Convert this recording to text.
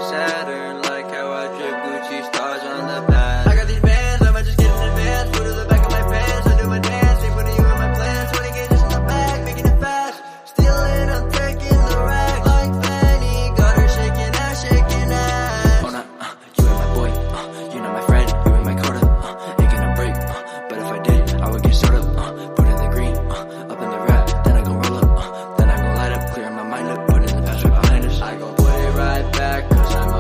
like Saturn, like how I drip Gucci stars on the back. I got these bands, I might just get in advance. Put to the back of my pants, I do my dance. Ain't putting you in my plans. 20 gauges in the bag, making it fast. Stealing, I'm taking the rack. Like Fanny, got her shaking ass, shaking ass. Oh nah, you ain't my boy, you're not my friend. You ain't my Carter, ain't gonna break. But if I did, I would get started. Put in the green, up in the rap. Then I gon' roll up, then I gon' light up. Clear my mind up, put in the past right behind us. I gon' put it right back, cause I'm